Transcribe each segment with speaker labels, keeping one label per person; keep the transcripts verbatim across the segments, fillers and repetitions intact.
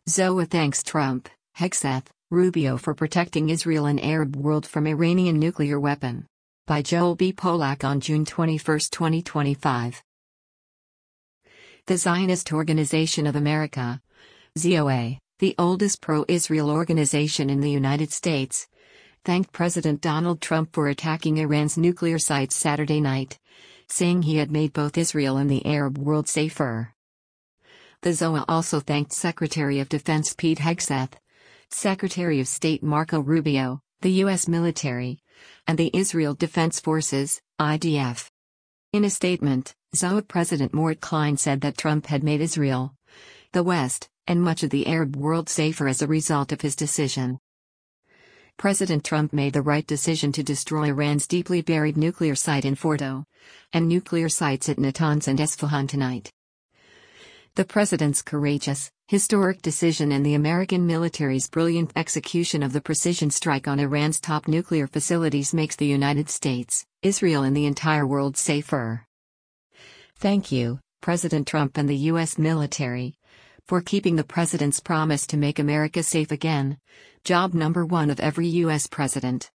Speaker 1: Zoa thanks Trump, Hegseth, Rubio for protecting Israel and Arab world from Iranian nuclear weapon. By Joel B. Polak on June twenty-first, twenty twenty-five. The Zionist Organization of America, Z O A, the oldest pro-Israel organization in the United States, thanked President Donald Trump for attacking Iran's nuclear sites Saturday night, saying he had made both Israel and the Arab world safer. The Z O A also thanked Secretary of Defense Pete Hegseth, Secretary of State Marco Rubio, the U S military, and the Israel Defense Forces, I D F. In a statement, Z O A President Mort Klein said that Trump had made Israel, the West, and much of the Arab world safer as a result of his decision. President Trump made the right decision to destroy Iran's deeply buried nuclear site in Fordo, and nuclear sites at Natanz and Esfahan tonight. The president's courageous, historic decision and the American military's brilliant execution of the precision strike on Iran's top nuclear facilities makes the United States, Israel and the entire world safer. Thank you, President Trump and the U S military, for keeping the president's promise to make America safe again, job number one of every U S president.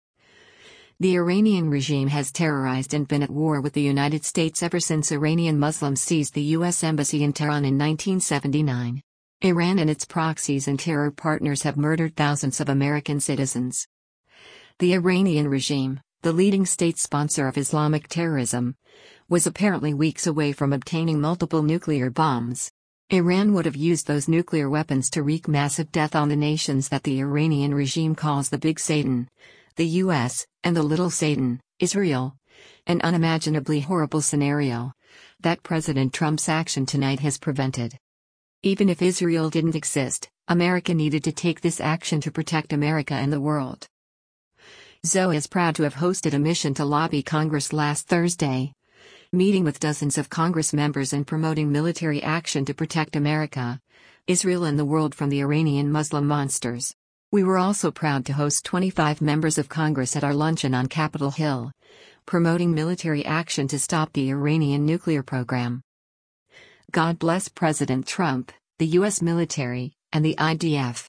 Speaker 1: The Iranian regime has terrorized and been at war with the United States ever since Iranian Muslims seized the U S embassy in Tehran in nineteen seventy-nine. Iran and its proxies and terror partners have murdered thousands of American citizens. The Iranian regime, the leading state sponsor of Islamic terrorism, was apparently weeks away from obtaining multiple nuclear bombs. Iran would have used those nuclear weapons to wreak massive death on the nations that the Iranian regime calls the Big Satan, the U S, and the Little Satan, Israel. An unimaginably horrible scenario that President Trump's action tonight has prevented. Even if Israel didn't exist, America needed to take this action to protect America and the world. Z O A is proud to have hosted a mission to lobby Congress last Thursday, meeting with dozens of Congress members and promoting military action to protect America, Israel and the world from the Iranian Muslim monsters. We were also proud to host twenty-five members of Congress at our luncheon on Capitol Hill, promoting military action to stop the Iranian nuclear program. God bless President Trump, the U S military, and the I D F.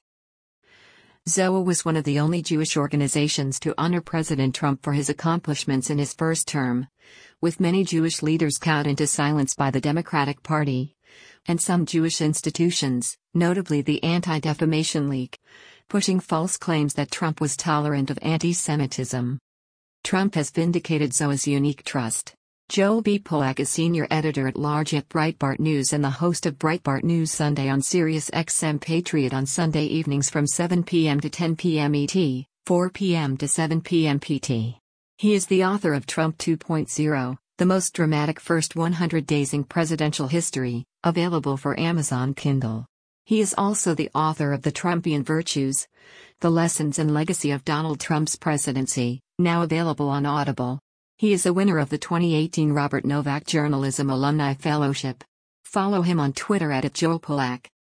Speaker 1: Z O A was one of the only Jewish organizations to honor President Trump for his accomplishments in his first term, with many Jewish leaders cowed into silence by the Democratic Party, and some Jewish institutions, notably the Anti-Defamation League, pushing false claims that Trump was tolerant of anti-Semitism. Trump has vindicated Z O A's unique trust. Joel B. Polak is senior editor-at-large at Breitbart News and the host of Breitbart News Sunday on Sirius X M Patriot on Sunday evenings from seven p m to ten p m E T, four p m to seven p m P T. He is the author of Trump two point oh, the most dramatic first one hundred days in presidential history, available for Amazon Kindle. He is also the author of The Trumpian Virtues, The Lessons and Legacy of Donald Trump's Presidency, now available on Audible. He is a winner of the twenty eighteen Robert Novak Journalism Alumni Fellowship. Follow him on Twitter at Joel Polak.